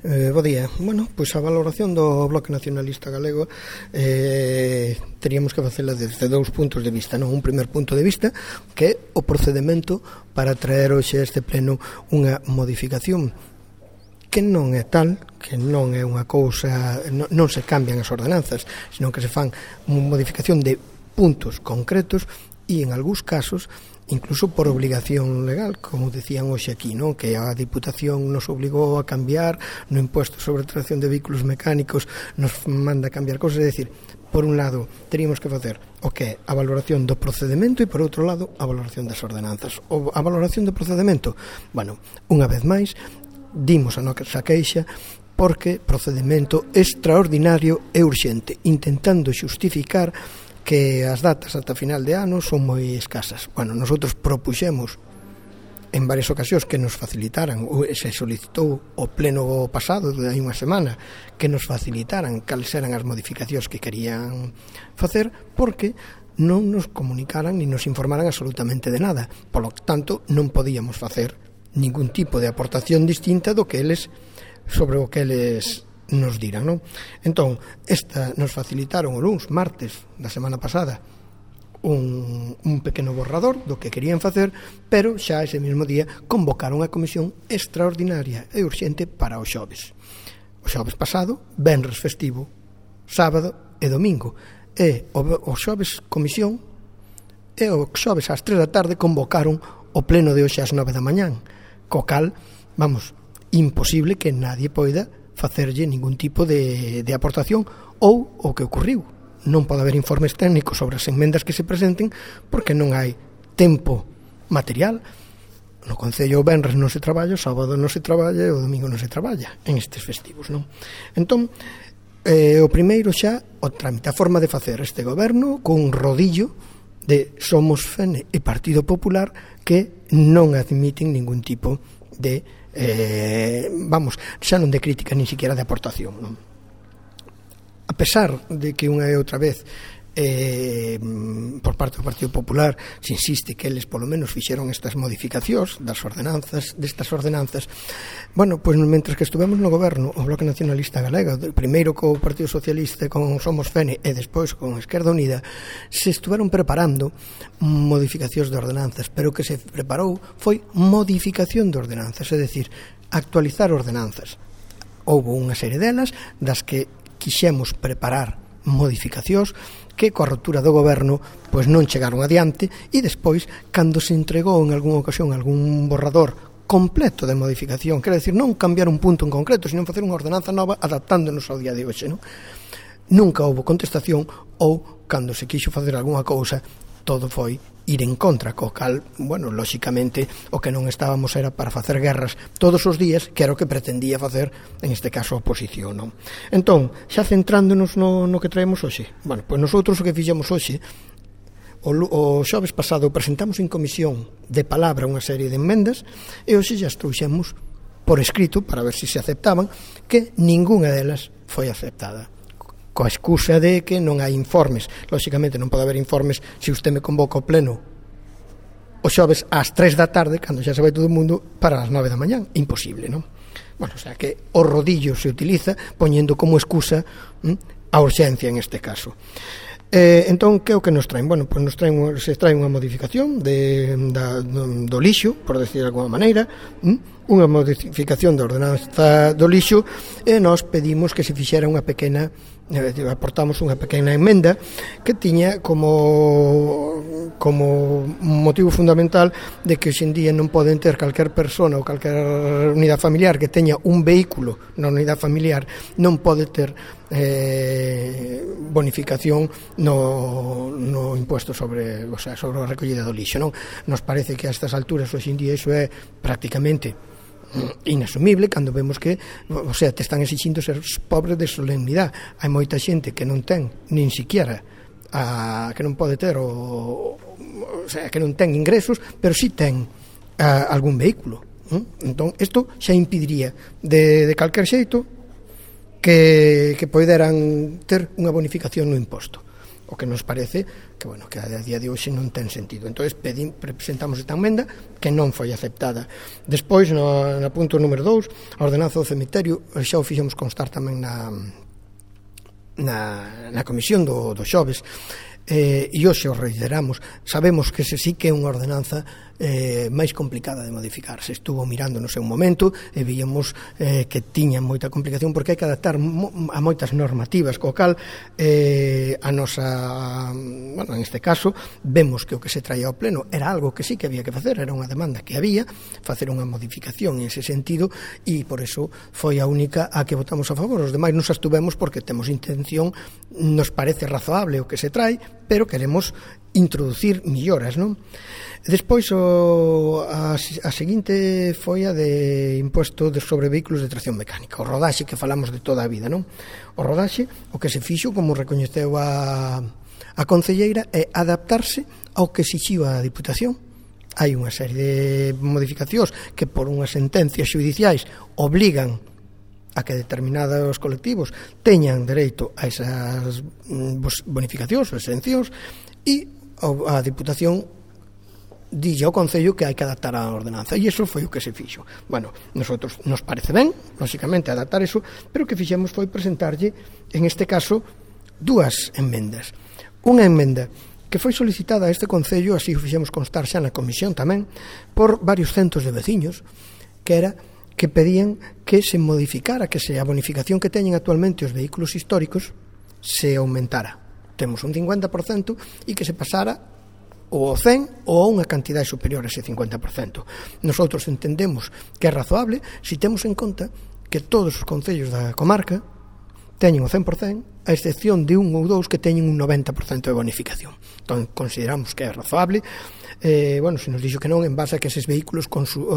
Bo día. Bueno, pois a valoración do Bloque Nacionalista Galego teríamos que facela desde dous puntos de vista, non? Un primer punto de vista que é o procedimento para traer hoxe a este pleno unha modificación que non é tal, que non é unha cousa, non se cambian as ordenanzas, senón que se fan unha modificación de puntos concretos e en algúns casos incluso por obligación legal, como decían hoxe aquí, non? Que a Diputación nos obligou a cambiar no imposto sobre a tracción de vehículos mecánicos, nos manda a cambiar cousas, é dicir, por un lado teríamos que facer o que é a valoración do procedimento e por outro lado a valoración das ordenanzas. A valoración do procedimento, bueno, unha vez máis dimos a nosa queixa porque procedimento extraordinario e urxente, intentando xustificar que as datas ata final de ano son moi escasas. Bueno, nosotros propuxemos en varias ocasións que nos facilitaran, ou se solicitou o pleno pasado, de hai unha semana, que nos facilitaran cales eran as modificacións que querían facer, porque non nos comunicaran ni nos informaran absolutamente de nada. Por lo tanto, non podíamos facer ningún tipo de aportación distinta do que eles, sobre o que eles nos dirán, non? Entón, nos facilitaron o luns, martes da semana pasada un pequeno borrador do que querían facer, pero xa ese mesmo día convocaron a comisión extraordinaria e urxente para o xoves. O xoves pasado, venres festivo, sábado e domingo, e o xoves comisión, e o xoves ás 3 da tarde convocaron o pleno de hoxe ás 9 da mañán, co cal, vamos, imposible que nadie poida facerlle ningún tipo de aportación, ou o que ocurriu, non pode haber informes técnicos sobre as enmendas que se presenten porque non hai tempo material. No Concello o venres non se traballa, o sábado non se traballa e o domingo non se traballa en estes festivos, non? Entón, o primeiro xa, o trámite, a forma de facer este goberno cun rodillo de Somos, FENE e Partido Popular que non admiten ningún tipo de vamos, xa non de crítica, nin siquiera de aportación, non? A pesar de que unha e outra vez por parte do Partido Popular se insiste que eles polo menos fixeron estas modificacións destas ordenanzas, bueno, pois mentres que estuvemos no goberno o Bloque Nacionalista Galega, primeiro co Partido Socialista con Somos, FENE e despois con Esquerda Unida, se estuveron preparando modificacións de ordenanzas, pero o que se preparou foi modificación de ordenanzas, é dicir, actualizar ordenanzas. Houbo unha serie delas das que quixemos preparar modificacións que coa rotura do goberno pois non chegaron adiante e despois, cando se entregou en algunha ocasión algún borrador completo de modificación, quero dicir, non cambiar un punto en concreto, sino facer unha ordenanza nova adaptándonos ao día de hoxe, non? Nunca houbo contestación, ou cando se quixo facer algunha cousa todo foi ir en contra, co cal, bueno, lóxicamente o que non estábamos era para facer guerras todos os días, que era o que pretendía facer en este caso a oposición, non? Entón, xa centrándonos no que traemos hoxe, bueno, pois nosotros o que fixemos hoxe, o xoves pasado presentamos en comisión de palabra unha serie de enmendas e hoxe xa trouxemos por escrito para ver se aceptaban, que ningunha delas foi aceptada, coa excusa de que non hai informes. Lóxicamente non pode haber informes se usted me convoca ao pleno o xoves ás 3 da tarde, cando xa se vai todo o mundo, para as 9 da mañán. Imposible, non? Bueno, o sea que o rodillo se utiliza poñendo como excusa a urxencia en este caso. Entón, que é o que nos traen? Bueno, pois se trae unha modificación do lixo, por decir de alguma maneira, unha modificación da ordenanza do lixo, e nós pedimos que se fixera unha pequena, aportamos unha pequena emenda que tiña como motivo fundamental de que hoxendía non poden ter calquer persona ou calquer unidade familiar que teña un vehículo na unidade familiar, non pode ter bonificación no imposto sobre a recollida do lixo, non? Nos parece que a estas alturas hoxendía iso é prácticamente inasumible cando vemos que, o sea, te están exigindo ser pobres de solemnidade. Hai moita xente que non ten nin siquiera que non pode ter o sea, que non ten ingresos, pero si ten algún vehículo. Entón, isto xa impediría de calquer xeito que poderan ter unha bonificación no imposto. o que nos parece que, bueno, que a día de hoxe non ten sentido. Entón, presentamos esta emenda que non foi aceptada. Despois, no punto número 2, a ordenanza do cemiterio, xa o fixemos constar tamén na comisión do xoves, e hoxe o reiteramos. Sabemos que ese sí que é unha ordenanza máis complicada de modificar. Se estuvo mirando no seu momento e víamos que tiña moita complicación porque hai que adaptar a moitas normativas, co cal a nosa, bueno, en este caso vemos que o que se traía ao pleno era algo que sí que había que facer, era unha demanda que había, facer unha modificación en ese sentido, e por eso foi a única a que votamos a favor. Os demais nos abstuvemos porque temos intención, nos parece razoable o que se trae, pero queremos introducir melloras, non? Despois a seguinte foi a de imposto sobre vehículos de tracción mecánica, o rodaxe que falamos de toda a vida, non? O rodaxe, o que se fixo, como recoñeceu a concelleira, é adaptarse ao que exixiu a Diputación. Hai unha serie de modificacións que por unhas sentencias xudiciais obligan a que determinados colectivos teñan dereito a esas bonificacións ou exencións, e a Diputación dille ao Concello que hai que adaptar a ordenanza, e iso foi o que se fixo. Bueno, nosotros nos parece ben, lóxicamente, adaptar iso, pero o que fixemos foi presentarlle, en este caso, dúas enmendas. Unha emenda que foi solicitada a este Concello, así o fixemos constar xa na comisión tamén, por varios centos de veciños, que era que pedían que se modificara, que se a bonificación que teñen actualmente os vehículos históricos se aumentara. Temos un 50% e que se pasara ou ao 100 ou a unha cantidade superior a ese 50%. Nosotros entendemos que é razoable se temos en conta que todos os concellos da comarca teñen o 100%, a excepción de un ou dous que teñen un 90% de bonificación. Entón, consideramos que é razoable. Bueno, se nos dixo que non, en base a que eses vehículos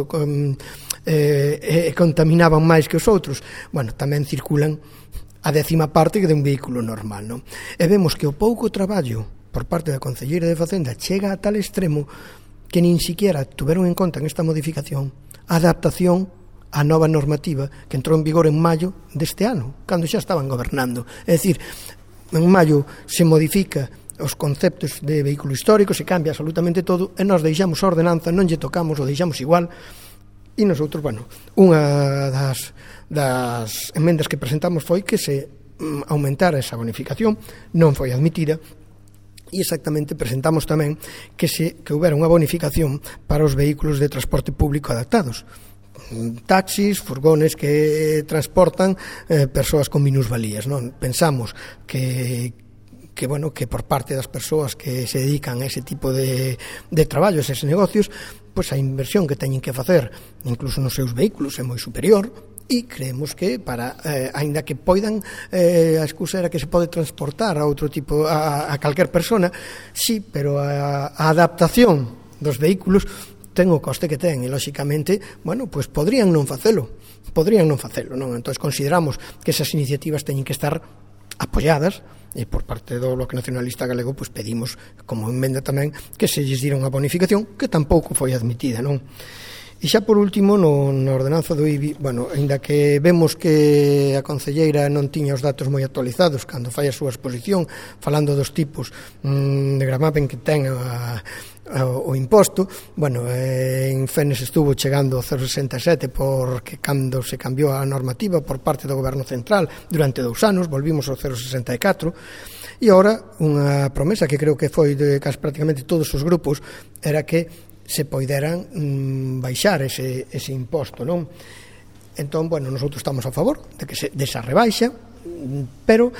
contaminaban máis que os outros, bueno, tamén circulan a 10ª parte que de un vehículo normal, non? E vemos que o pouco traballo por parte da Concelleira de Facenda chega a tal extremo que nin siquiera tuveron en conta en esta modificación a adaptación á nova normativa que entrou en vigor en maio deste ano, cando xa estaban gobernando. É dicir, en maio se modifica os conceptos de vehículo histórico, se cambia absolutamente todo, e nós deixamos a ordenanza, non lle tocamos, o deixamos igual. E nosotros, bueno, unha das emendas que presentamos foi que se aumentara esa bonificación, non foi admitida, e exactamente presentamos tamén que houbera unha bonificación para os vehículos de transporte público adaptados, taxis, furgones que transportan persoas con minusvalías, non? Pensamos que bueno, que por parte das persoas que se dedican a ese tipo de traballos, eses negocios, pois a inversión que teñen que facer incluso nos seus vehículos é moi superior, e creemos que para, aínda que poidan, a excusa era que se pode transportar a outro tipo, a calquer persona, sí, pero a adaptación dos vehículos ten o coste que ten, e lóxicamente, bueno, pois podrían non facelo, non? Entón consideramos que esas iniciativas teñen que estar apoiadas, e por parte do Bloque Nacionalista Galego pois pedimos como emenda tamén que se lles dira unha bonificación que tampouco foi admitida, non? E xa por último, na ordenanza do IBI, bueno, ainda que vemos que a concelleira non tiña os datos moi actualizados cando fai a súa exposición falando dos tipos de gravamen que ten o imposto, bueno, en Fenes estuvo chegando ao 0,67 porque cando se cambiou a normativa por parte do Goberno Central durante 2 anos, volvimos ao 0,64, e agora unha promesa que creo que foi de casi prácticamente todos os grupos era que se poideran baixar ese imposto, non? Entón, bueno, nosotros estamos a favor de esa rebaixa, pero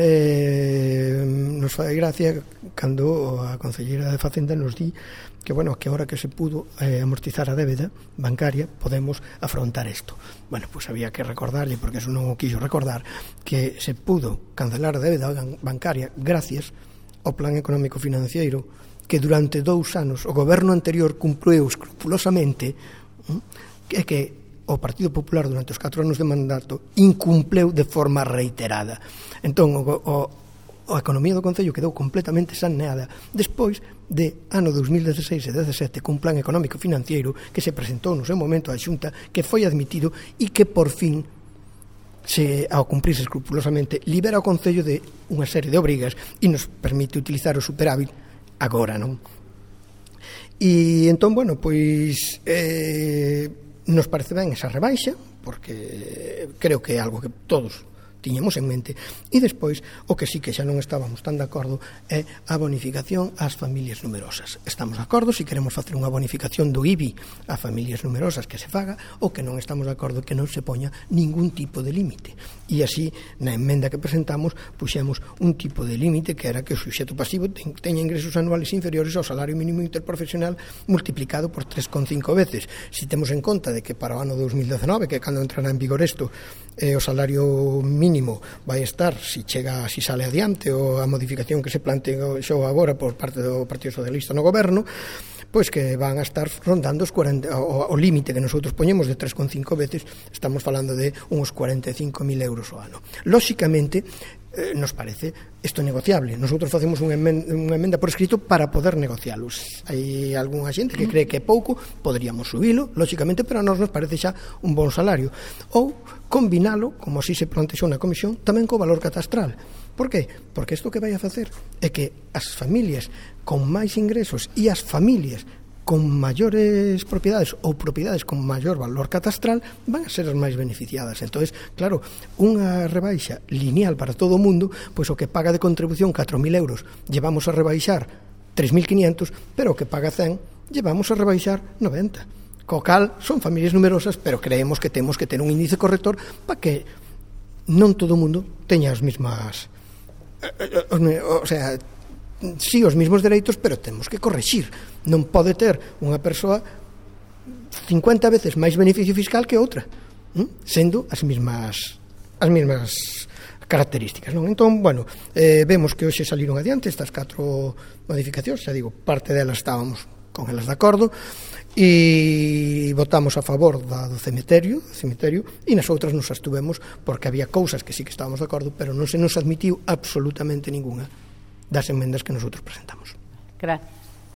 nos fai gracia cando a concelleira de Facenda nos di que, bueno, que ahora que se pudo amortizar a débeda bancaria podemos afrontar isto. Bueno, pues había que recordarlle, porque eso non o quixo recordar, que se pudo cancelar a débeda bancaria gracias ao plan económico financiero que durante 2 anos o goberno anterior cumpriu escrupulosamente, e que o Partido Popular durante os 4 anos de mandato incumpleu de forma reiterada. Entón, a economía do Concello quedou completamente saneada despois de ano 2016 e 2017 cun plan económico financiero que se presentou no seu momento á Xunta, que foi admitido e que por fin ao cumprirse escrupulosamente, libera o Concello de unha serie de obrigas e nos permite utilizar o superávit agora, non? E entón, bueno, pois nos parece ben esa rebaixa, porque creo que é algo que todos tiñamos en mente, e despois o que sí que xa non estábamos tan de acordo é a bonificación ás familias numerosas. Estamos de acordo se queremos facer unha bonificación do IBI a familias numerosas que se faga, o que non estamos de acordo que non se poña ningún tipo de límite. E así, na emenda que presentamos, puxemos un tipo de límite que era que o suxeto pasivo teña ingresos anuales inferiores ao salario mínimo interprofesional multiplicado por 3,5 veces. Si temos en conta de que para o ano 2019, que é cando entrará en vigor isto, o salario mínimo vai estar, si sale adiante, ou a modificación que se planteou agora por parte do Partido Socialista no goberno, pois que van a estar rondando os 40, o límite que nosotros poñemos de 3,5 veces, estamos falando de uns 45.000 euros ao ano. Lóxicamente, nos parece isto negociable. Nosotros facemos unha emenda por escrito para poder negocialos. Hai algunha xente que cree que é pouco, poderíamos subilo, lóxicamente, pero a nós nos parece xa un bon salario. Ou combinalo, como así se plantexou na comisión, tamén co valor catastral. Por qué? Porque isto que vai a facer é que as familias con máis ingresos e as familias con maiores propiedades ou propiedades con maior valor catastral van a ser as máis beneficiadas. Entonces, claro, unha rebaixa lineal para todo o mundo, pois o que paga de contribución 4.000 euros llevamos a rebaixar 3.500, pero o que paga 100 llevamos a rebaixar 90. Co cal son familias numerosas, pero creemos que temos que ter un índice corrector para que non todo o mundo teña as mismas... o sea, sí, os mesmos dereitos, pero temos que correxir. Non pode ter unha persoa 50 veces máis beneficio fiscal que outra, sendo as mesmas características, non? Entón, bueno, vemos que hoxe saliron adiante estas 4 modificacións, xa digo, parte delas estábamos con elas de acordo, e votamos a favor do cemiterio, e nas outras nos abstuvemos porque había cousas que sí que estábamos de acordo, pero non se nos admitiu absolutamente ninguna das emendas que nosotros presentamos. Gracias.